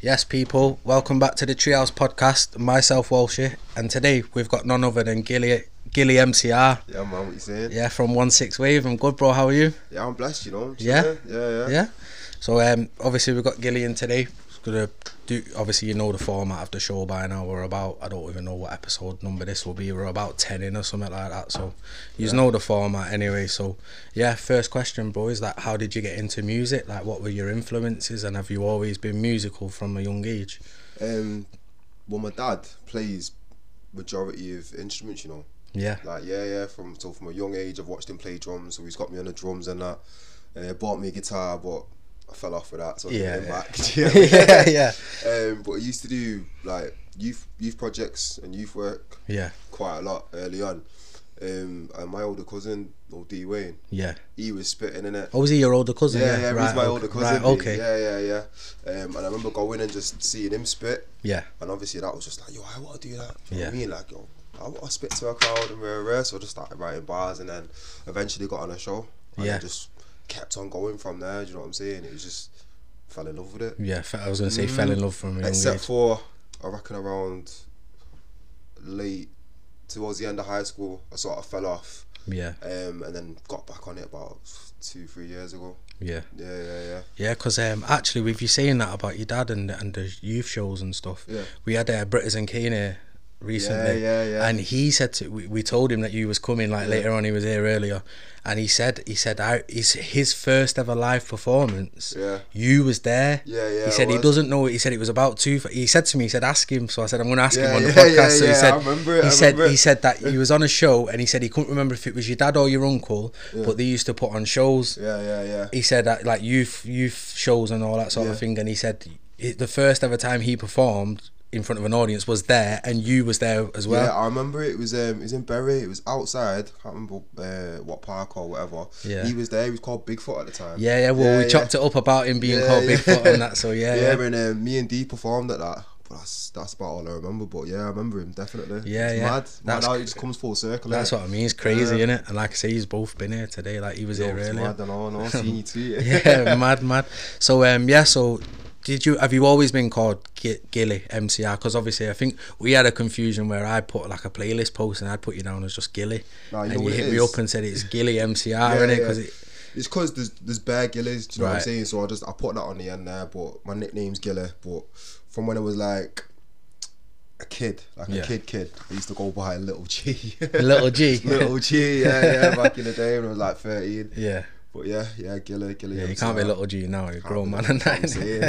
Yes, people, welcome back to the Treehouse Podcast. Myself, Walshy, and today we've got none other than Gilly MCR. Yeah, man, what you saying? Yeah, from 16 Wave. I'm good, bro. How are you? Yeah, I'm blessed, you know. Yeah? Yeah. So, obviously, we've got Gilly in today. Gonna do. Obviously, you know the format of the show by now. We're about, I don't even know what episode number this will be. We're about 10 in or something like that. So, you know the format anyway. So, yeah, first question, bro, is that how did you get into music? Like, what were your influences, and have you always been musical from a young age? Well, my dad plays majority of instruments, you know. Yeah. Like from a young age, I've watched him play drums. So he's got me on the drums and that. Bought me a guitar, but I fell off with that, so I didn't back. But I used to do like youth projects and youth work. Yeah. Quite a lot early on. And my older cousin, old D Wayne. Yeah. He was spitting in it. Oh, was he your older cousin? Yeah, right, he's my older cousin. Right, okay. Yeah. And I remember going and just seeing him spit. Yeah. And obviously that was just like, yo, I want to do that. You know Yeah. what I mean? Like, yo, I want to spit to a crowd and rare. So I just started writing bars and then eventually got on a show. And I just kept on going from there. Do you know what I'm saying? It was just fell in love with it. Yeah, I was gonna say fell in love from a young Except age. for I reckon around late towards the end of high school, I sort of fell off. Yeah. And then got back on it about 2-3 years ago. Yeah. Yeah. Because actually, with you saying that about your dad and the youth shows and stuff, Yeah. we had Britters and Kane here recently, Yeah. and he said we told him that you was coming later on. He was here earlier, and he said his first ever live performance. Yeah. You was there. Yeah. He said he doesn't know. He said it was about two. He said to me, he said ask him. So I said I'm going to ask him on the podcast. So he said I remember it. he said that he was on a show, and he said he couldn't remember if it was your dad or your uncle, but they used to put on shows. Yeah. He said that like youth shows and all that sort of thing, and he said the first ever time he performed in front of an audience was there, and you was there as well. Yeah, I remember it was in Bury. It was outside. Can't remember what park or whatever. Yeah. He was there. He was called Bigfoot at the time. Yeah. Well, we chopped it up about him being called Bigfoot and that. So yeah. And me and D performed at that. But that's about all I remember. But yeah, I remember him definitely. Yeah, it's mad how it just comes full circle. That's what I mean. It's crazy, isn't it? And like I say, he's both been here today. Like he was here earlier. Mad, I know. Seen you too. Yeah, mad. So So have you always been called Gilly MCR? Because obviously I think we had a confusion where I put like a playlist post and I'd put you down as just Gilly, and you hit me up and said it's Gilly MCR, innit? Because it's because there's bare Gillies, do you know what I'm saying? So I put that on the end there, but my nickname's Gilly. But from when I was like a kid, a kid, I used to go by Little G. Little G. Little G, yeah, back in the day when I was like 13. Yeah. But yeah, Gilly. Yeah, you can't be Little G now. You're a grown man and that.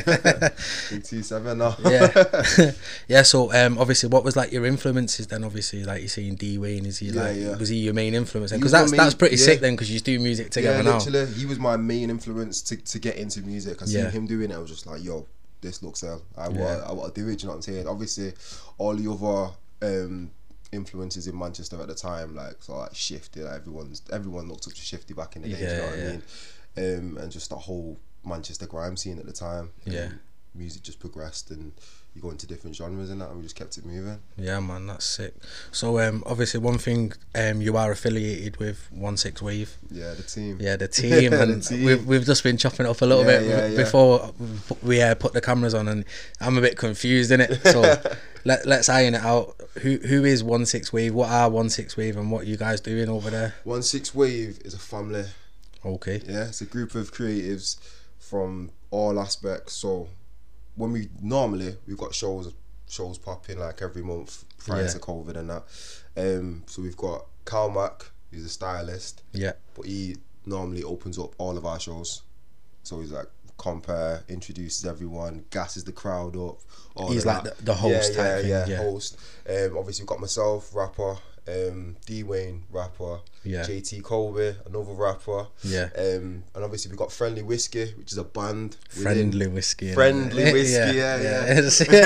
Big 2-7 now. Yeah. So obviously, what was like your influences then? Obviously, like you're saying, D Wayne. Is he was he your main influence? Because that's pretty sick then. Because you do music together now. Literally, he was my main influence to get into music. I seen him doing it. I was just like, yo, this looks hell. I want to do it. You know what I'm saying? Obviously, all the other influences in Manchester at the time, like Shifty, like everyone looked up to Shifty back in the day, you know what I mean? And just the whole Manchester grime scene at the time. Music just progressed and you go into different genres and that, and we just kept it moving. Yeah, man, that's sick. So obviously one thing, you are affiliated with 16 Wave. Yeah, the team. Yeah, the team. And the team. We've just been chopping it up a little bit before we put the cameras on, and I'm a bit confused in it. So let's iron it out. Who is 16 Wave? What are 16 Wave, and what are you guys doing over there? 16 Wave is a family. Okay. Yeah, it's a group of creatives from all aspects. So when we've got shows popping like every month prior to COVID and that. So we've got Carl Mack, who's a stylist. Yeah. But he normally opens up all of our shows. So he's like compare, introduces everyone, gasses the crowd up. He's like the host type thing. Yeah, host. Obviously we've got myself, rapper, D Wayne, rapper, JT Colby, another rapper, and obviously we got Friendly Whiskey, which is a band. Friendly Whiskey, yeah.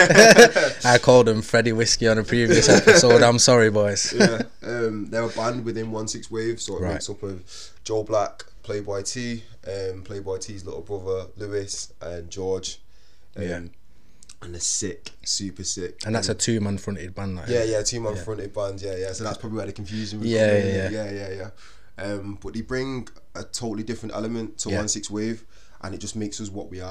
I called him Freddie Whiskey on a previous episode. I'm sorry, boys. They're a band within 16 Wave, so it makes up of Joe Black, Playboy T, Playboy T's little brother Lewis, and George. And they're sick, super sick. And that's a 2-man fronted band, like. Yeah, 2-man fronted band, yeah. So that's probably where the confusion would come in. But they bring a totally different element to 16 Wave, and it just makes us what we are.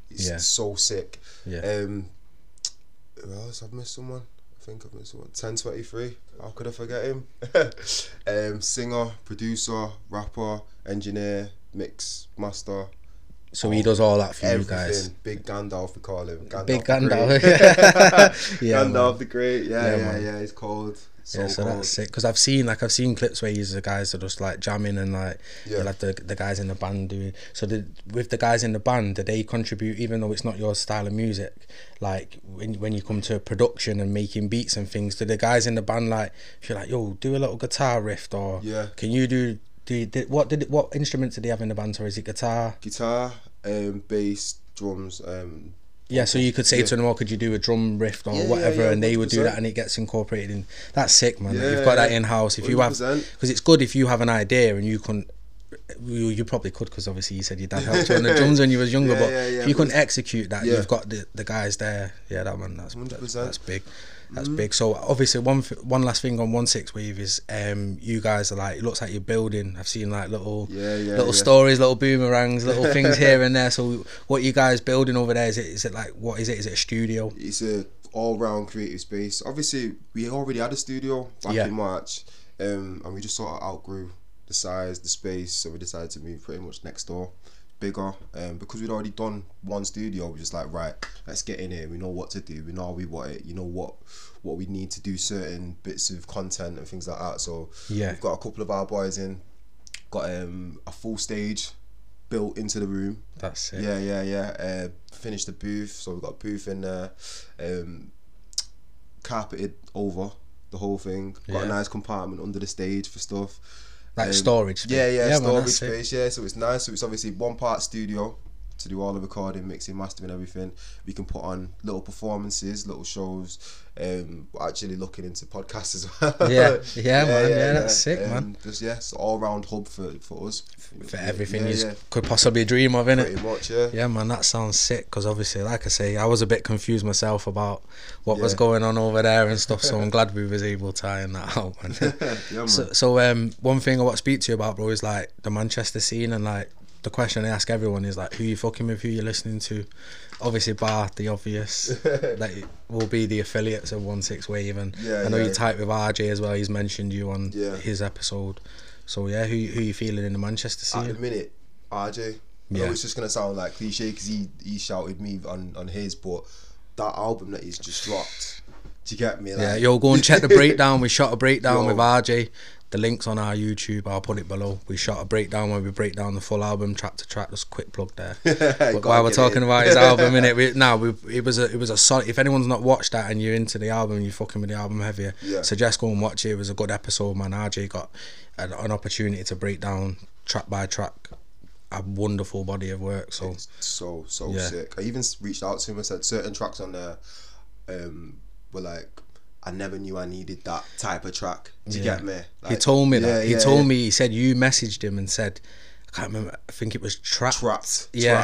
It's so sick. Yeah. Who else? I've missed someone. I think I've missed someone. 1023. How could I forget him? Singer, producer, rapper, engineer, mix master. So he does all that for everything. You guys. Big Gandalf, we call him. Big Gandalf. Yeah, Gandalf the Great. Yeah. He's cold. So that's sick. Because I've seen clips where the guys are just like jamming and like the guys in the band doing. So with the guys in the band, do they contribute even though it's not your style of music? Like when you come to production and making beats and things, do the guys in the band like if you're like, yo, do a little guitar riff or can you do? What instruments did they have in the band? Or is it guitar? Guitar, bass, drums. So you could say to them, "Oh, could you do a drum riff or whatever?" And they would do that, and it gets incorporated in. That's sick, man. You've got that in house. If 100%. You have, because it's good if you have an idea and you can. You probably could, because obviously you said your dad helped you on the drums when you was younger. But if you couldn't execute that, you've got the guys there. Yeah, that's big. That's big. So obviously one last thing on 16 Wave is you guys are like, it looks like you're building. I've seen like little stories, little boomerangs, little things here and there. So what you guys building over there? Is it like, what is it? Is it a studio? It's a all-round creative space. Obviously we already had a studio back in March, and we just sort of outgrew the size, the space, so we decided to move pretty much next door, bigger. Because we'd already done one studio, we're just like, right, let's get in here. We know what to do. We know how we want it. You know what we need to do, certain bits of content and things like that. So we've got a couple of our boys in, got a full stage built into the room. That's it. Yeah. Finished the booth, so we've got a booth in there, carpeted over the whole thing. Got a nice compartment under the stage for stuff. Like storage space. Yeah, storage space, So it's nice. So it's obviously one part studio to do all the recording, mixing, mastering, everything. We can put on little performances, little shows. We're actually looking into podcasts as well. That's sick, man. Just it's all round hub for us. For everything you could possibly dream of, innit? Pretty much, yeah. Yeah, man, that sounds sick. Because obviously, like I say, I was a bit confused myself about what was going on over there and stuff. So I'm glad we was able to iron that out, man. Man. So one thing I want to speak to you about, bro, is like the Manchester scene, and like the question I ask everyone is like, who you fucking with, who you listening to? Obviously, bar the obvious that will be the affiliates of 16 Wave, and I know you type with RJ as well. He's mentioned you on his episode. So who you feeling in the Manchester scene? At the minute, RJ. I know it's just gonna sound like cliche because he shouted me on his, but that album that he's just dropped. Do you get me? Like, go and check the breakdown. We shot a breakdown with RJ. The link's on our YouTube. I'll put it below. We shot a breakdown where we break down the full album track to track. Just a quick plug there. But while we're talking about his album, it was a solid. If anyone's not watched that and you're into the album and you're fucking with the album heavier, suggest go and watch it. It was a good episode, man. RJ got an opportunity to break down track by track a wonderful body of work. So it's so sick. I even reached out to him and said certain tracks on there were like, I never knew I needed that type of track. Do you get me? Like, he told me that. He told me, he said you messaged him and said, I can't remember, I think it was Trapped. Trapped.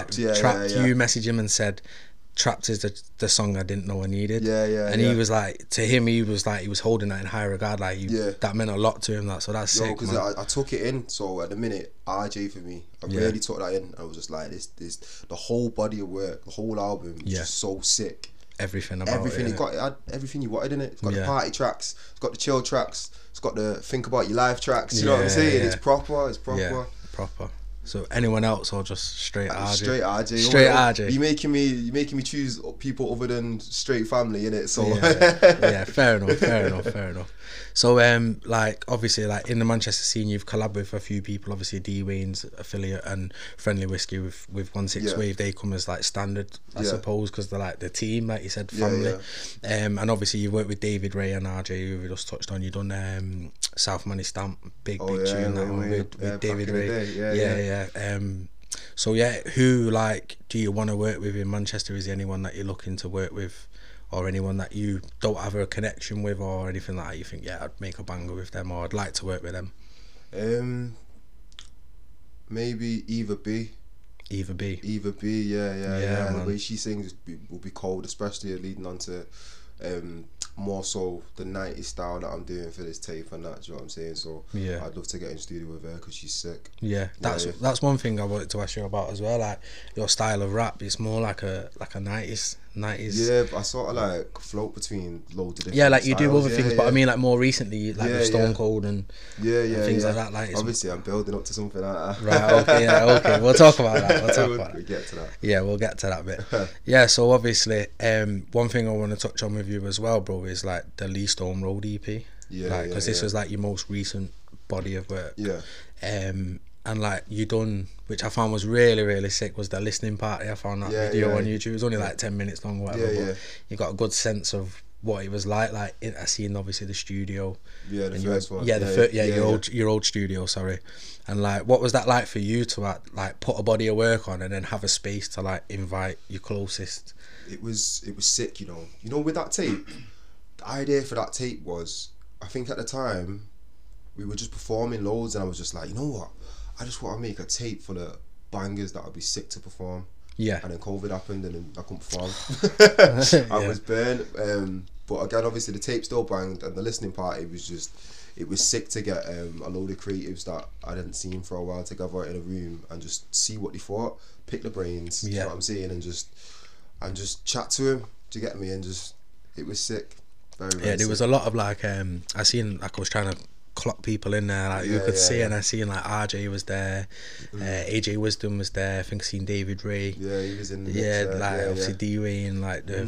You messaged him and said, Trapped is the song I didn't know I needed. And he was like, to him, he was holding that in high regard. Like, that meant a lot to him. So that's sick, because I took it in. So at the minute, RJ for me, I really took that in. I was just like, this the whole body of work, the whole album, is just so sick. Everything about everything it. It had everything you wanted in it. It's got the party tracks, it's got the chill tracks, it's got the think about your life tracks. You know what I'm saying? It's proper. Yeah, proper. So anyone else or just straight RJ? Straight RJ. Straight RJ. You making me choose people other than straight family, innit? So fair enough. So like obviously like in the Manchester scene you've collabed with a few people, obviously D Wayne's affiliate and Friendly Whiskey with 16 Wave, they come as like standard I suppose because they're like the team, like you said, family. And obviously you've worked with David Ray and RJ who we just touched on. You've done South Money Stamp, big tune that one with David Ray. So who like do you want to work with in Manchester? Is there anyone that you're looking to work with, or anyone that you don't have a connection with, or anything like that? You think I'd make a banger with them, or I'd like to work with them? Maybe Eva B. Yeah. The way she sings will be cold, especially leading on to more so the 90s style that I'm doing for this tape and that. Do you know what I'm saying? So Yeah, I'd love to get in studio with her because she's sick. Yeah, that's one thing I wanted to ask you about as well. Like your style of rap, it's more like a 90s. Yeah, but I sort of like float between loads of different. Yeah, like you styles. do other things, but I mean like more recently, like with Stone Cold and things like that. Like obviously, I'm building up to something like that. Right. Okay. Yeah. Okay. We'll talk about that. We'll get to that. Yeah, we'll get to that bit. Yeah. So obviously, one thing I want to touch on with you as well, bro, is like the Lee Stone Road EP. Yeah. Because this was like your most recent body of work. Yeah. And like you done, which I found was really, really sick, was the listening party. I found that video on YouTube. It was only like 10 minutes long or whatever, but you got a good sense of what it was like I seen obviously the studio. Yeah, the first one. Your old studio, sorry. And like, what was that like for you to like put a body of work on and then have a space to like invite your closest? It was sick, you know, with that tape, the idea for that tape was, I think at the time, we were just performing loads and I was just like, you know what? I just want to make a tape full of bangers that I'd be sick to perform. Yeah. And then COVID happened and then I couldn't perform. I was burnt. But again, obviously the tape still banged and the listening party was just, it was sick to get a load of creatives that I hadn't seen for a while together in a room and just see what they thought, pick the brains, you know what I'm saying, and just chat to him, do you get me? And just, it was sick. Very, very there sick. was a lot of like, I was trying to clock people in there, like you could see, and I seen like RJ was there, AJ Wisdom was there, I think I seen David Ray, he was in the mix, obviously D-Way and like the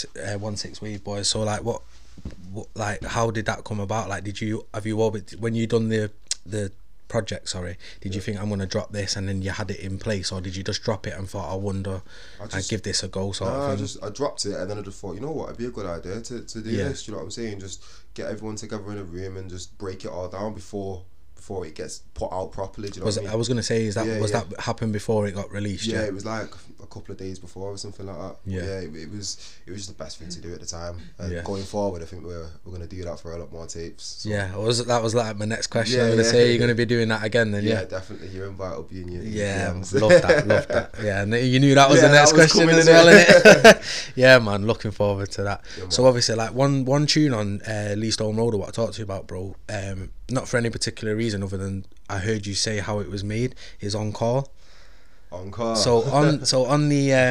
16 Wave Boys. So like what like how did that come about? Like have you always, when you done the project, did you think I'm gonna drop this and then you had it in place, or did you just drop it and thought I'd give this a go sort of thing? I dropped it and then I just thought, you know what, it'd be a good idea to do this, you know what I'm saying, just get everyone together in a room and just break it all down before it gets put out properly, do you know what I mean? I was gonna say, that happened before it got released? Yeah, it was like a couple of days before or something like that. It was just the best thing to do at the time, and going forward I think we're gonna do that for a lot more tapes, so. That was like my next question. I'm gonna say, you're gonna be doing that again then? Yeah, definitely, your invite will be in your love that. Yeah, and you knew that was the next question as well, innit? Yeah man, looking forward to that. So obviously like one tune on Lee Stone Road, what I talked to you about, bro, not for any particular reason other than I heard you say how it was made, is On Call. On Call. So on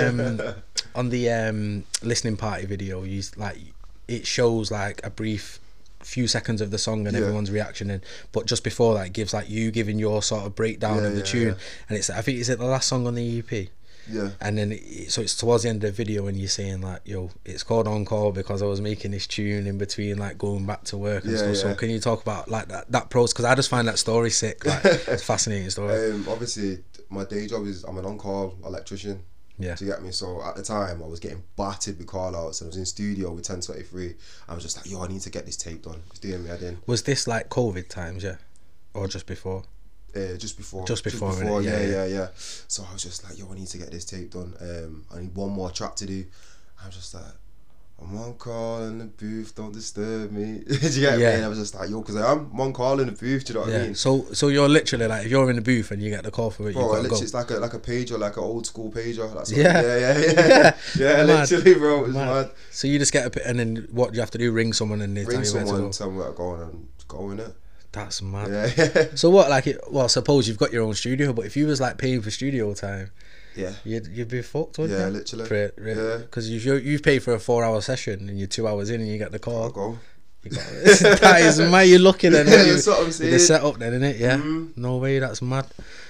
the listening party video, it shows like a brief few seconds of the song and everyone's reaction, but just before that it gives like you giving your sort of breakdown of the tune, and it's, I think, is it the last song on the EP? Yeah. And then so it's towards the end of the video and you're saying like, yo, it's called On Call because I was making this tune in between like going back to work and stuff. So can you talk about like that process, because I just find that story sick, like it's a fascinating story. Obviously my day job is I'm an on-call electrician. Yeah. Do you get me? So at the time I was getting battered with call outs and I was in studio with 1023. I was just like, yo, I need to get this tape done. It's doing me head in. Was this like COVID times, or just before? Just before, yeah. So I was just like, yo, I need to get this tape done. I need one more track to do. I was just like, I'm on call in the booth, don't disturb me. Do you get me? And I was just like, yo, because I'm on call in the booth, do you know what I mean? So you're literally like, if you're in the booth and you get the call for it, bro, you gotta go. It's like a pager, like an old school pager. That's yeah, literally, bro, it's mad. So you just get and then what do you have to do? Ring someone and they tell you where to go? Tell me where to go and go in it. That's mad. Yeah. So what, like, suppose you've got your own studio, but if you was like paying for studio time, you'd be fucked, wouldn't you? Literally. Because you've paid for a 4-hour session and you're 2 hours in and you get the call. I'll go. That is mad. You're lucky then. That's what I'm saying. The setup then, innit? Yeah. No way. That's mad.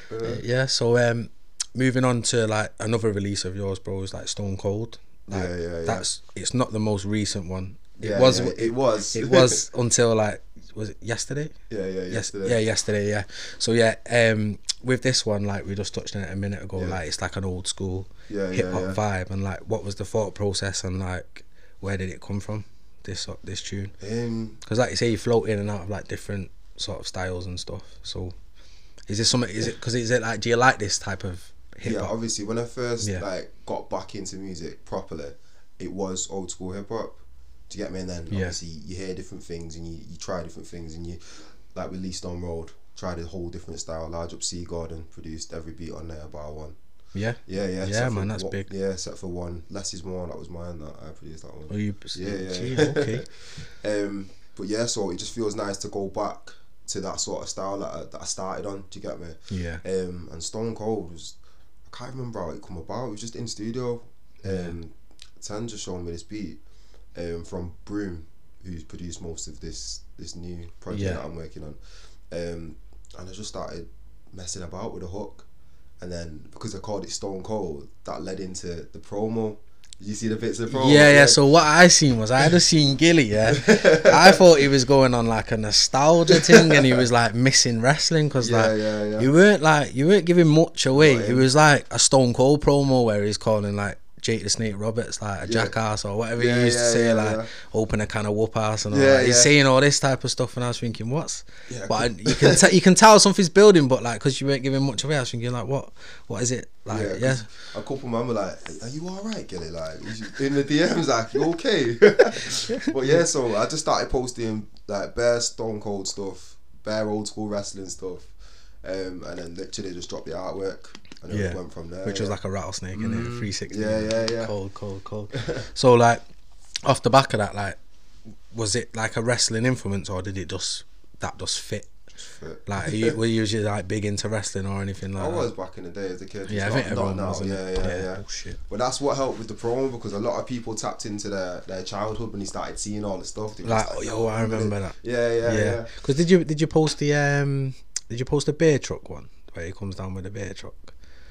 So moving on to like another release of yours, bro, is like Stone Cold. Like, it's not the most recent one. It was until like, was it yesterday? Yesterday. So with this one, like we just touched on it a minute ago, like it's like an old school hip hop vibe, and like what was the thought process and like where did it come from, this tune? Because like you say, you float in and out of like different sort of styles and stuff. So is this something? Is it like, do you like this type of hip hop? Yeah, obviously when I first like got back into music properly, it was old school hip hop. Do you get me? And then obviously you hear different things and you try different things, and you, like with Lee Stone Road, tried a whole different style. Large Up Sea Garden produced every beat on there bar one. Yeah. Yeah, man, that's big. Yeah, except for one. Less is more. That was mine. That I produced that one. Oh, you? Yeah. Gee, okay. But yeah, so it just feels nice to go back to that sort of style that I started on. Do you get me? Yeah. And Stone Cold was, I can't remember how it come about. It was just in studio. Tan just showed me this beat from Broom, who's produced most of this new project that I'm working on. And I just started messing about with a hook, and then because I called it Stone Cold, that led into the promo. Did you see the bits of the promo? Yeah. So what I seen was I just seen Gilly. Yeah, I thought he was going on like a nostalgia thing, and he was like missing wrestling because you weren't giving much away. It was like a Stone Cold promo where he's calling like Jake the Snake Roberts like a jackass or whatever he used to say, open a can of whoop ass and all that. He's saying all this type of stuff, and I was thinking, but you can tell something's building, but like because you weren't giving much away, I was thinking like, what is it like? A couple men were like, "Are you alright, Gilly?" Like in the DMs, like, "You okay?" But yeah, so I just started posting like bare Stone Cold stuff, bare old school wrestling stuff, and then literally just dropped the artwork. And it went from there, which was like a rattlesnake in it, 360. Yeah. Cold. So like, off the back of that, like, was it like a wrestling influence, or did it just fit? Like, were you usually like big into wrestling or anything like that? I was back in the day as a kid. Yeah, I think everyone was. Yeah. Bullshit. But that's what helped with the promo, because a lot of people tapped into their childhood when they started seeing all the stuff. I remember that. Yeah. Because did you post the beer truck one where he comes down with the beer truck?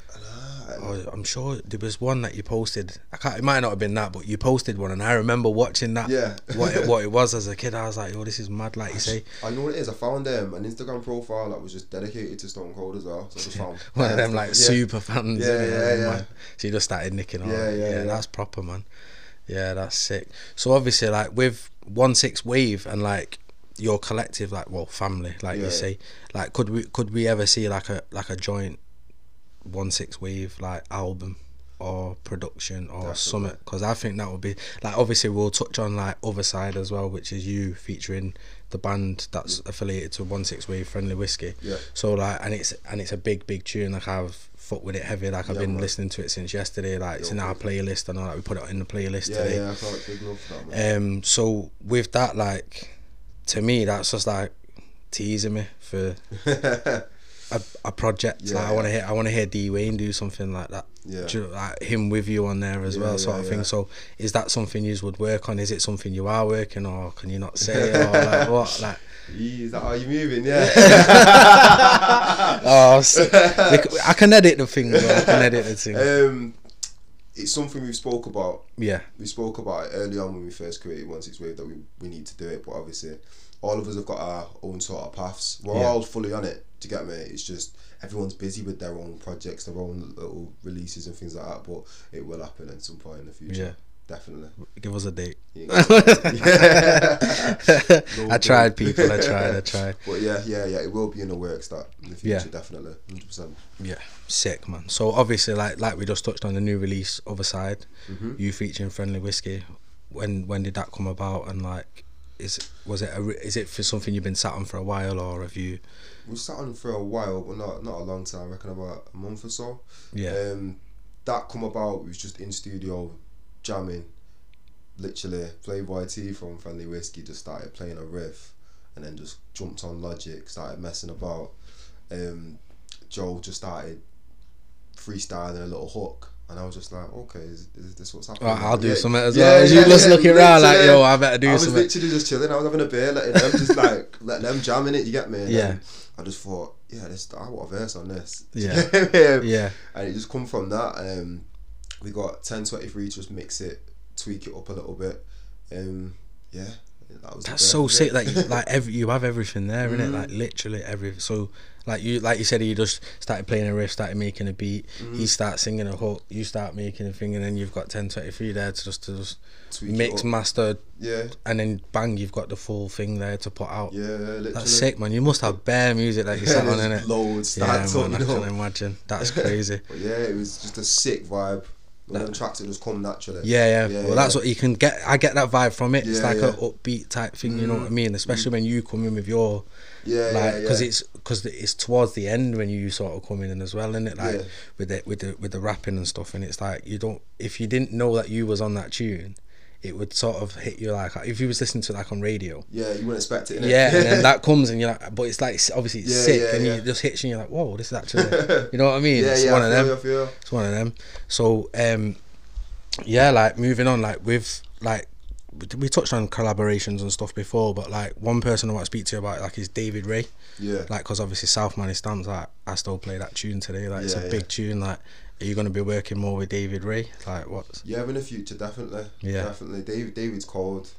I'm sure there was one that you posted. It might not have been that, but you posted one, and I remember watching that. Yeah. what it was as a kid. I was like, "Oh, this is mad!" Like you say. I know what it is. I found an Instagram profile that was just dedicated to Stone Cold as well. So I just found one of them like super fans. Yeah. So you just started nicking on. Yeah. That's proper, man. Yeah, that's sick. So obviously, like with 1-6 Wave and like your collective, like family, like you say, like could we ever see like a joint 1-6 Wave like album or production or something? Because I think that would be like, obviously we'll touch on like Other Side as well, which is you featuring the band that's affiliated to 1-6 Wave, Friendly Whiskey. So like, and it's a big tune. Like I've fucked with it heavy. Like I've been listening to it since yesterday. Like it's in our playlist. I know that we put it in the playlist today. I thought it big love for that, man. So with that, like to me, that's just like teasing me for a project. Like I want to hear D Wayne do something like that. Like him with you on there as well, sort of thing. So is that something you would work on? Is it something you are working, or can you not say? Or like what? Like, is that how you moving? Yeah. I can edit the thing. I can edit the thing. It's something we spoke about. Yeah. We spoke about it early on when we first created 1-6 Wave, that we need to do it, but obviously all of us have got our own sort of paths. We're all fully on it, to get me. It's just everyone's busy with their own projects, their own little releases and things like that, but it will happen at some point in the future. Yeah. Definitely. Give us a date. Yeah. I tried, people. I tried. But yeah, it will be in the works that in the future, definitely, 100%. Yeah, sick, man. So obviously, like we just touched on the new release, Other Side. You featuring Friendly Whiskey. When did that come about? And like, is it for something you've been sat on for a while, or have you? We sat on for a while, but not a long time. I reckon about a month or so. Yeah. That come about. We was just in studio jamming. Literally, Playboy T from Friendly Whiskey just started playing a riff, and then just jumped on Logic, started messing about. Joe just started freestyling a little hook, and I was just like, okay, is this what's happening? I'll do something as well. You just looking around like, yo, I better do something. I was literally just chilling. I was having a beer, letting them just like letting them jam in it. You get me? And I just thought, I want a verse on this. Yeah. And it just come from that. We got 1023 to just mix it, tweak it up a little bit. That's so sick that you have everything there, innit? Like literally everything. So like you said, you just started playing a riff, started making a beat, he starts singing a hook, you start making a thing, and then you've got 1023 there to just mix, master, and then bang, you've got the full thing there to put out. Literally. That's sick, man. You must have bare music that you sat on, innit? Loads. Man, I can imagine. That's crazy. But yeah, it was just a sick vibe. One of them tracks that just come naturally. Yeah. Well, that's what you can get. I get that vibe from it. It's like a upbeat type thing. You know what I mean? Especially when you come in with your because it's towards the end when you sort of come in as well, isn't it? Like with the rapping and stuff, and it's like if you didn't know that you was on that tune, it would sort of hit you like if you was listening to it like on radio. Yeah, you wouldn't expect it. Innit? Yeah, and then that comes and you're like, but it's like obviously it's sick, and it just hits you and you're like, whoa, this is actually, you know what I mean? It's one of them. It's one of them. So like moving on, like with like we touched on collaborations and stuff before, but like one person I want to speak to you about like is David Ray. Yeah. Like, because obviously South Man Stamps, like I still play that tune today. Like it's a big tune. Like, are you going to be working more with David Ray? Like what? Yeah, in the future, definitely. Yeah, definitely. David's cold.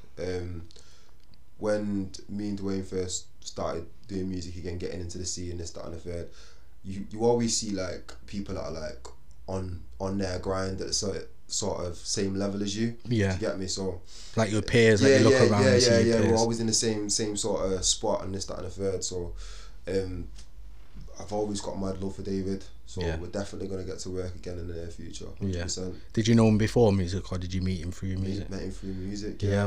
When me and Dwayne first started doing music again, getting into the scene, this, that, and the third, you always see like people that are like on their grind at the sort of same level as you. Yeah. Do you get me? So like your peers, like you look around and see your peers. We're always in the same sort of spot and this, that, and the third. So I've always got mad love for David. So we're definitely going to get to work again in the near future. 100%. Yeah. Did you know him before music, or did you meet him through music? Met him through music. Yeah.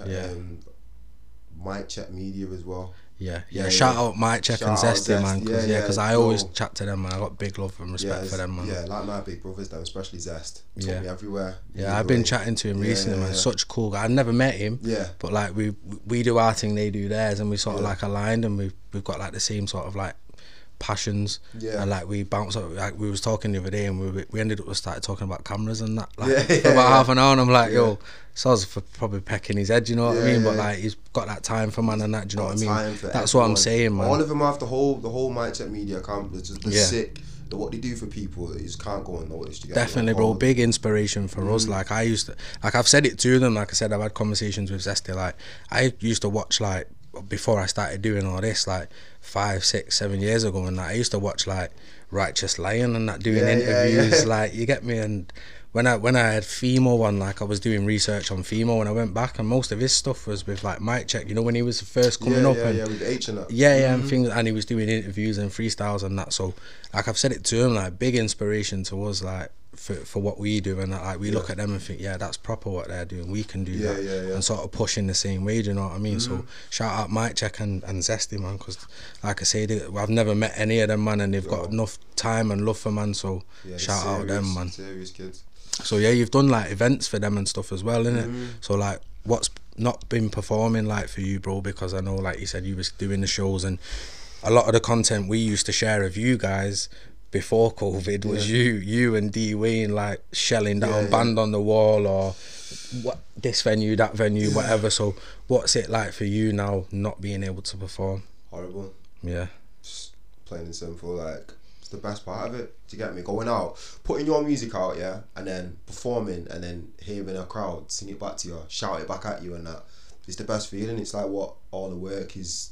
Mic Check Media as well. Yeah. Shout out Mic Check and Zesty, man. Because I always chat to them, man. I got big love and respect for them, man. Yeah, like my big brothers, them, especially Zest. Took me everywhere. Yeah, I've been chatting to him recently, man. Such a cool guy. I've never met him. Yeah. But like we do our thing, they do theirs, and we sort of like aligned, and we've got like the same sort of like passions. Yeah. And like we bounce up, like we was talking the other day, and we ended up started talking about cameras and that. Like for about half an hour, and I'm like, yo, Soz for probably pecking his head, you know what I mean? But like he's got that time for man and that, do you know what I mean? That's what I'm saying, man. All of them have the whole Mic Check Media account. Just sick. What they do for people, you just can't go unnoticed. Definitely, bro. Big inspiration for us. Like I used to, like I've said it to them. Like I said, I've had conversations with Zesty. Like I used to watch like before I started doing all this, like 5, 6, 7 years ago, and like I used to watch like Righteous Lion and that doing interviews. Like you get me. And when I had Fimo on, like I was doing research on Fimo, and I went back, and most of his stuff was with like Mic Check. You know, when he was first coming up, and with H and that. and things, and he was doing interviews and freestyles and that. So like I've said it to him, like big inspiration to us, like for what we do, and like we look at them and think, that's proper what they're doing. We can do that, and sort of push in the same way. Do you know what I mean? So shout out Mic Check and Zesty, man, because like I say, I've never met any of them, man, and they've got enough time and love for man. So shout out them, man. Serious kids. So you've done like events for them and stuff as well, innit? So like, what's not been performing like for you, bro? Because I know, like you said, you was doing the shows, and a lot of the content we used to share of you guys before COVID was you and D Wayne like shelling down Band on the Wall, or what, this venue, that venue, whatever. So what's it like for you now not being able to perform? Horrible. Yeah. Just plain and simple, like it's the best part of it. Do you get me? Going out, putting your music out, and then performing, and then hearing a crowd sing it back to you, shout it back at you, and that. It's the best feeling. It's like what all the work is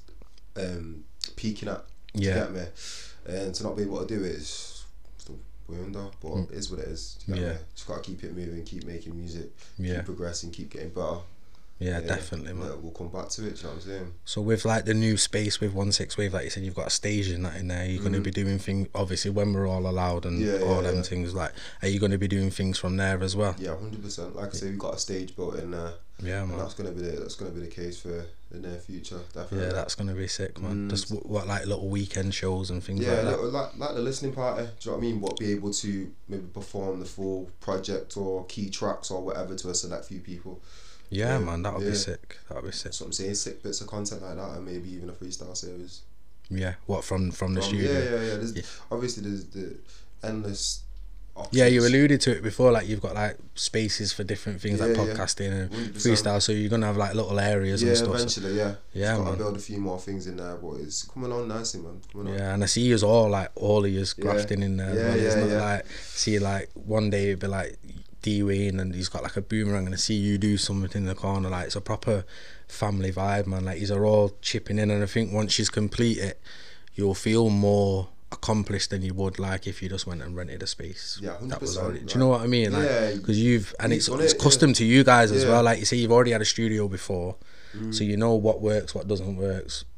peaking at. Do you get me? And to not be able to do it is still weird, but it is what it is. Do you get me? Just gotta keep it moving, keep making music, keep progressing, keep getting better. Yeah, definitely, man. We'll come back to it, do you know what I'm saying? So with like the new space with 16 Wave, like you said, you've got a stage and that in there. You're going to be doing things, obviously, when we're all allowed and all them things. Like, are you going to be doing things from there as well? Yeah, 100%. Like I say, we've got a stage built in there. Yeah, man. And that's gonna be the case for the near future, definitely. Yeah, that's gonna be sick, man. Just what like little weekend shows and things like that. Yeah, like the listening party. Do you know what I mean? What, be able to maybe perform the full project or key tracks or whatever to a select few people. Yeah, man, that would be sick. That would be sick. That's what I'm saying. Sick bits of content like that, and maybe even a freestyle series. Yeah, what from the studio? Yeah. Obviously, there's the endless options. Yeah, you alluded to it before, like you've got like spaces for different things like podcasting and 100%. Freestyle, so you're gonna have like little areas and stuff. Eventually, yeah, man. Man. Build a few more things in there, but it's coming on nicely, man. And I see you all of you grafting in there. It's not like see like one day it'd be like D Wayne and he's got like a boomerang, and I see you do something in the corner. Like it's a proper family vibe, man. Like these are all chipping in, and I think once you complete it, you'll feel more accomplished than you would like if you just went and rented a space. Yeah, 100%. That was already, do you know what I mean? Like, because it's it, custom to you guys as well. Like you say, you've already had a studio before, so you know what works, what doesn't work. Like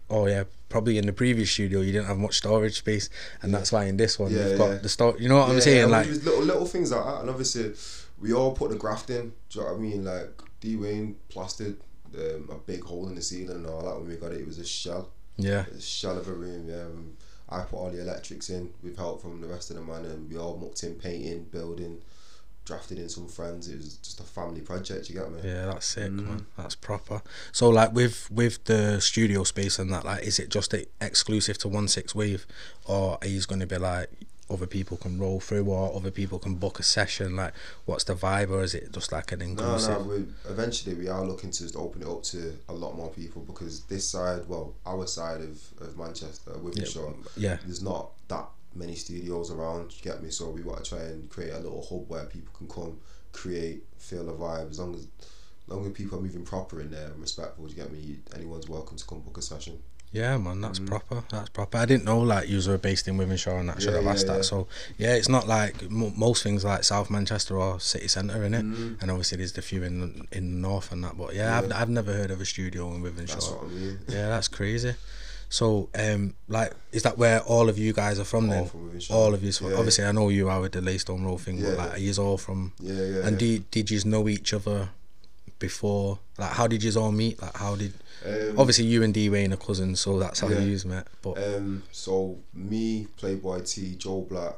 oh yeah, probably in the previous studio you didn't have much storage space, and that's why in this one you've got the store. You know what I'm saying? Yeah, like little things like that, and obviously we all put the graft in. Do you know what I mean? Like D Wayne plastered a big hole in the ceiling and all that. When we got it, it was a shell. Yeah. A shell of a room. Yeah. I put all the electrics in with help from the rest of the man, and we all mucked in painting, building, drafted in some friends. It was just a family project. You get me? Yeah, that's sick, man. That's proper. So like with the studio space and that, like, is it just exclusive to 16 Wave, or are you going to be like other people can roll through, or other people can book a session? Like, what's the vibe, or is it just like an inclusive? No, eventually we are looking to just open it up to a lot more people, because this side, well, our side of Manchester, Wythenshawe, there's not that many studios around, you get me? So we want to try and create a little hub where people can come, create, feel the vibe. As long as people are moving proper in there and respectful, you get me? Anyone's welcome to come book a session. Yeah, man, that's proper. That's proper. I didn't know like you were based in Wythenshawe, and that should have asked that. So yeah, it's not like most things like South Manchester or city centre, in it, and obviously there's the few in the north and that. But I've never heard of a studio in Wythenshawe. That's what I mean. Yeah, that's crazy. So like, is that where all of you guys are from then? All of you. So obviously I know you are with the Laystone Road thing, but like, are you all from? And did you know each other before? Like, how did you all meet? Like, how did? Obviously you and D Wayne are cousins, so that's how you met. But so me, Playboy T, Joe Black,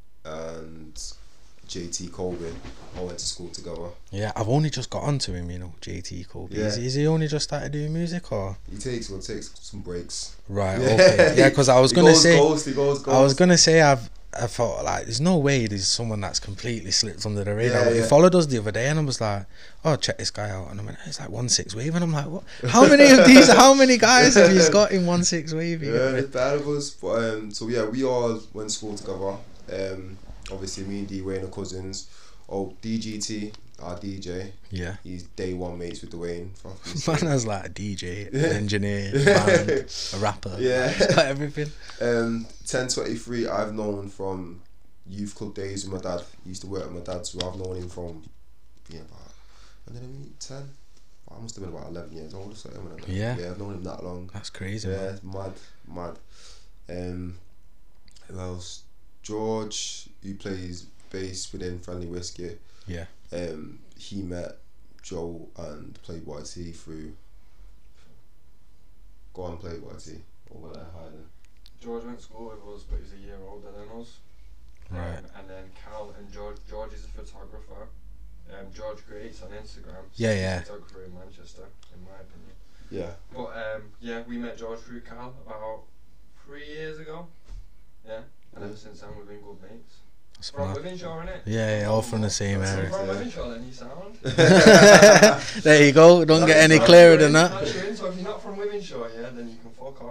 and JT Colvin all went to school together. Yeah, I've only just got onto him, you know, JT Colvin. Yeah. Is he only just started doing music, or? He takes some breaks. Right. Okay. Yeah, because I was gonna say, he goes. I was gonna say I thought like, there's no way there's someone that's completely slipped under the radar. But he followed us the other day, and I was like, oh, check this guy out. And I went, it's like 16 Wave, and I'm like, what? How many guys have you got in 16 Wave? Yeah, there's bad of us. But so yeah, we all went to school together. Obviously me and D Wayne are cousins. Oh, DGT, our DJ. Yeah. He's day one mates with Dwayne. Man has like a DJ, an engineer, band, a rapper. Yeah. He's got everything. 1023 I've known from youth club days with my dad. He used to work with my dad, so I've known him from being about, when did I meet? 10? I must have been about 11 years old or something. Yeah, I've known him that long. That's crazy. Yeah, man. Mad. Who else? George, who plays bass within Friendly Whiskey. Yeah. He met Joe and Playboy T through. Go on, Playboy T. Over there hiding. George went to school with us, but he was a year older than us. Right. And then Cal and George is a photographer. George creates on Instagram. So yeah. He's a photographer in Manchester, in my opinion. Yeah. But we met George through Cal about 3 years ago. Yeah. And ever since then we've been good mates. That's from Wythenshawe, innit? Yeah, all from the same area. From Wythenshawe, then you sound. There you go. Don't get any clearer than that. So if you're not from Wythenshawe, then you can fuck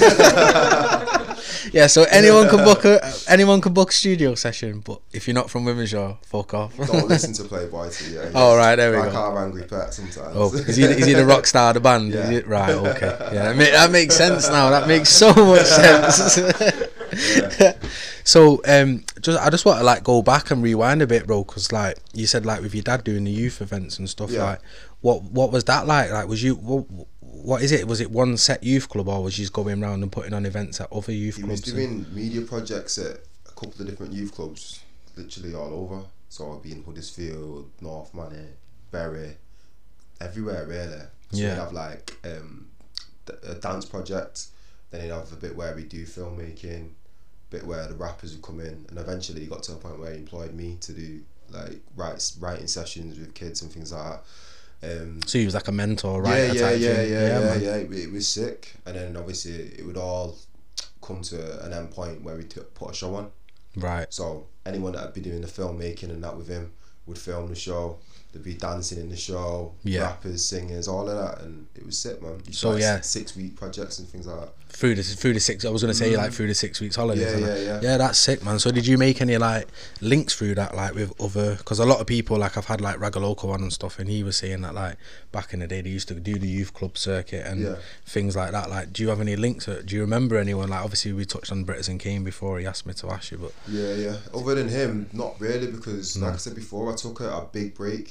off. Yeah, so anyone can book a studio session, but if you're not from Wythenshawe, fuck off. Don't listen to Playboy T. Yeah, oh right, there we go. Like our angry pet sometimes. Oh, is he the rock star of the band? Yeah. Is it? Right, okay. Yeah, that makes sense now. That makes so much sense. Yeah. So I just want to like go back and rewind a bit, bro, because like you said, like with your dad doing the youth events and stuff, like what was that like? Like, was you what is it? Was it one set youth club, or was you just going around and putting on events at other youth clubs? He was doing media projects at a couple of different youth clubs, literally all over. So I'd be in Huddersfield, North Manor, Bury, everywhere really. So we'd have like a dance project, then he'd have a bit where we do filmmaking, bit where the rappers would come in, and eventually he got to a point where he employed me to do like writing sessions with kids and things like that. So he was like a mentor, right? Yeah. It was sick, and then obviously it would all come to an end point where we put a show on. Right. So anyone that'd be doing the filmmaking and that with him would film the show. There'd be dancing in the show, rappers, singers, all of that, and it was sick, man. So 6-week projects and things like that. Through the 6, I was gonna say like through the 6 weeks holidays. Yeah, that's sick, man. So did you make any like links through that, like with other? Because a lot of people, like I've had like Ragaloco on and stuff, and he was saying that like back in the day they used to do the youth club circuit and things like that. Like, do you have any links? Do you remember anyone? Like, obviously we touched on Britters and Kane before. He asked me to ask you, but yeah. Other than him, not really, because like I said before, I took a big break.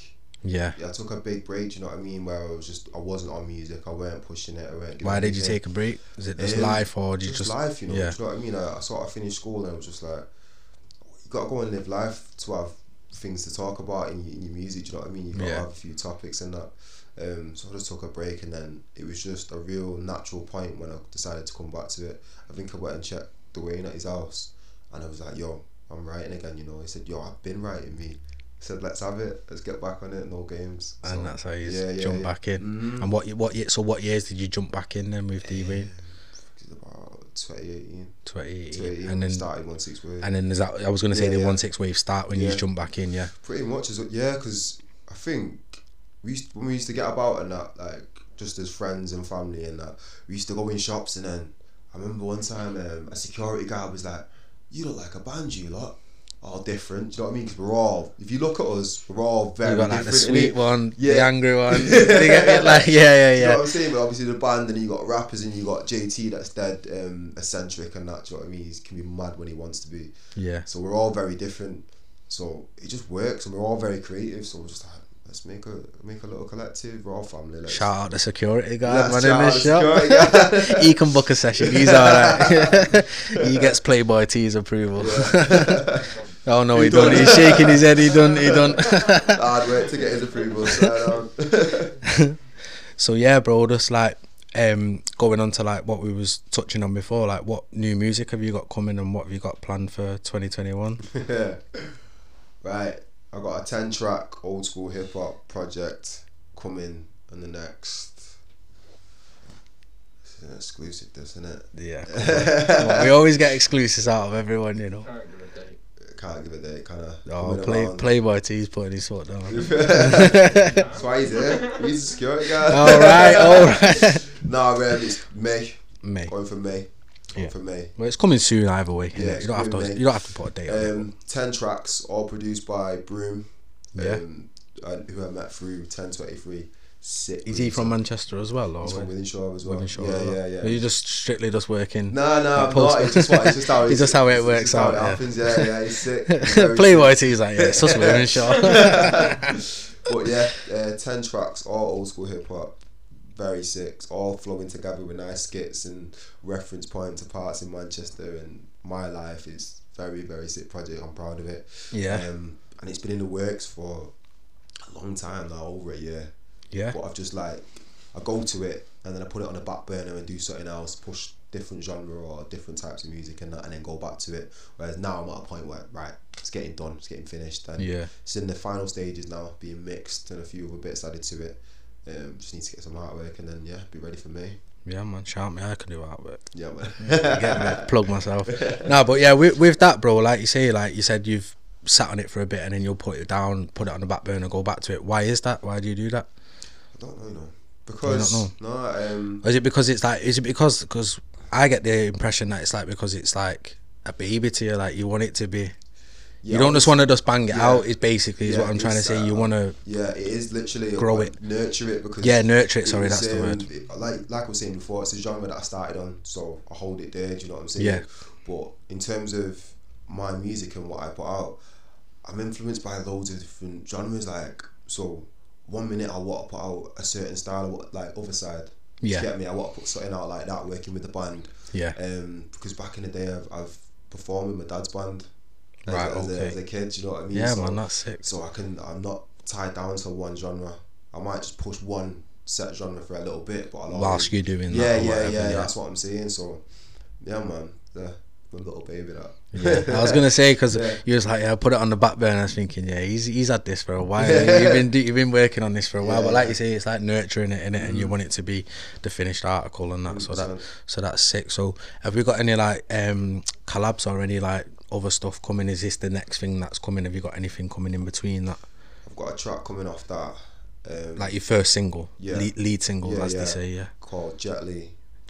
Yeah. I took a big break. Do you know what I mean? Where I wasn't on music. I weren't pushing it. I weren't doing Why did you anything. take a break? Is it just life, or did you just life? You know. Yeah. Do you know what I mean? I sort of finished school and I was just like, you gotta go and live life to have things to talk about in your music. Do you know what I mean? You gotta have a few topics and that. So I just took a break, and then it was just a real natural point when I decided to come back to it. I think I went and checked Dwayne at his house, and I was like, yo, I'm writing again, you know. He said, yo, I've been writing, me. He said, let's have it, let's get back on it, no games. And so, that's how you jump back in. Mm-hmm. And what years did you jump back in then with D-Wayne? About 2018. 2018. And then started 16 Wave. And then is that, I was going to say, the 16 Wave start when you jump back in, yeah? Pretty much, because I think when we used to get about and that, like, just as friends and family and that, we used to go in shops, and then I remember one time a security guard was like, you look like a band, you lot. All different, do you know what I mean? Because we're all, if you look at us, we're all very different. You got like the sweet one, the angry one. They get it, like, yeah. You know what I'm saying? But obviously the band, and you got rappers, and you got JT that's dead eccentric and that, do you know what I mean? He can be mad when he wants to be. Yeah. So we're all very different. So it just works, and we're all very creative. So we're just like, let's make a little collective. We're all family. Shout out the security guard, man, in this shop. He can book a session. He's alright. He gets Playboy T's approval. Yeah. Oh no, he done. He's shaking his head. He done. Hard work to get his approval. So yeah, bro. Just like going on to like what we was touching on before. Like, what new music have you got coming, and what have you got planned for 2021? Right. I got a 10-track old school hip hop project coming in the next. This is an exclusive, this, isn't it? Yeah. Well, we always get exclusives out of everyone, you know. Can't give a date, kind of. Oh, Playboy T's putting his foot down. That's why he's here. He's a security guard. All right. Nah, man, it's May. Going for May. For May. Well, it's coming soon either way. Yeah, you don't have to put a date on it. 10 tracks, all produced by Broom. Yeah. Who I met through 1023. Sick. Is he from Manchester as well, or? He's from Wythenshawe as well. Yeah. Are you just strictly just working? No, I'm not. It's just how it's just how it works out. It happens. Yeah, he's sick. Playboy T's like, yeah, it's just Wythenshawe. But yeah, 10 tracks, all old school hip hop. Very sick, all flowing together with nice skits and reference points to parts in Manchester, and my life is very, very sick project. I'm proud of it. Yeah. And it's been in the works for a long time now, over a year. Yeah. But I've just I go to it and then I put it on the back burner and do something else, push different genre or different types of music and that, and then go back to it. Whereas now I'm at a point where, right, it's getting done, it's getting finished, and it's in the final stages now, being mixed and a few other bits added to it. Just need to get some artwork and then be ready for May. Yeah, man, shout me, I can do artwork. Yeah, man. Get me, plug myself. No, but yeah, with that, bro, like you say, like you said, you've sat on it for a bit and then you'll put it down, put it on the back burner, go back to it. Why is that? Why do you do that? I don't know, because is it because it's like, is it because I get the impression that it's like because it's like a baby to you, like you want it to be. You don't just want to just bang it out. Is basically is what I'm trying to say. You want to. Yeah, it is literally grow it, nurture it, because nurture it. Sorry, that's the word. Like I was saying before, it's a genre that I started on, so I hold it there. Do you know what I'm saying? Yeah. But in terms of my music and what I put out, I'm influenced by loads of different genres. Like, so 1 minute I want to put out a certain style, like other side. Yeah. You get me? I want to put something out like that, working with the band. Yeah. Because back in the day, I've performed with my dad's band. As a kid, you know what I mean? Yeah, man, that's sick. So I'm not tied down to one genre. I might just push one set genre for a little bit, but whilst you're doing that. Yeah, that's what I'm saying. So, yeah, man, the little baby that. Yeah, I was gonna say, because you was like, put it on the back burner. I was thinking, he's had this for a while. You've been working on this for a while, but like you say, it's like nurturing it in it, and you want it to be the finished article and that. 100%. So that's sick. So have we got any like collabs or any like other stuff coming? Is this the next thing that's coming? Have you got anything coming in between that? I've got a track coming off that. Like your first single, lead single, as they say, called Jet Li.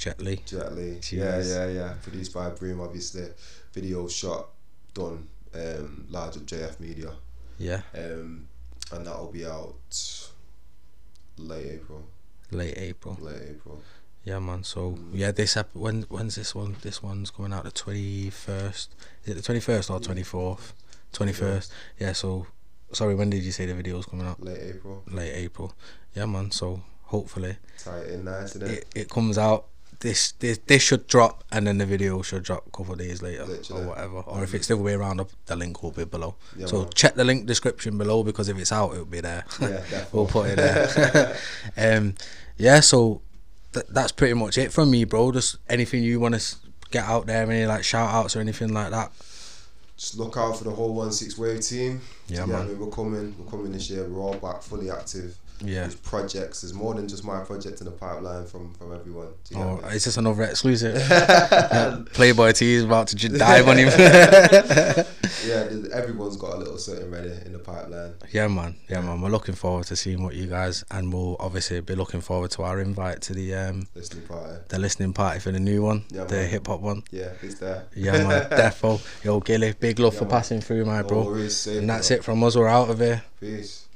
Jeez. Yeah. Produced by Broom, obviously. Video shot, done, large up JF Media. Yeah. And that'll be out late April. Yeah, man. So when's this one? This one's coming out the 21st. Is it the 21st or 24th? 21st. Yeah. So Sorry, when did you say the video's coming out? Late April. Late April. Yeah, man. So hopefully tie it in nice, innit? It comes out. This should drop, and then the video should drop a couple of days later. Literally. Or whatever. Or if it's the other way around, the link will be below. Yeah, so man. Check the link description below, because if it's out, it'll be there. Yeah, we'll put it there. Yeah, so that's pretty much it from me, bro. Just anything you want to get out there, any like shout outs or anything like that? Just look out for the whole 1-6 Wave team. Yeah, man. I mean, we're coming this year. We're all back, fully active. Yeah. There's projects. There's more than just my project in the pipeline from everyone. Is this another exclusive? Playboy T is about to dive on him. Yeah, everyone's got a little something ready in the pipeline. Yeah, man. Yeah, man. We're looking forward to seeing what you guys, and we'll obviously be looking forward to our invite to the listening party. The listening party for the new one, yeah, the hip hop one. Yeah, it's there. Yeah, man. Defo. Yo, Gilly, big love for passing through, my bro. Always safe, and that's it from us. We're out of here. Peace.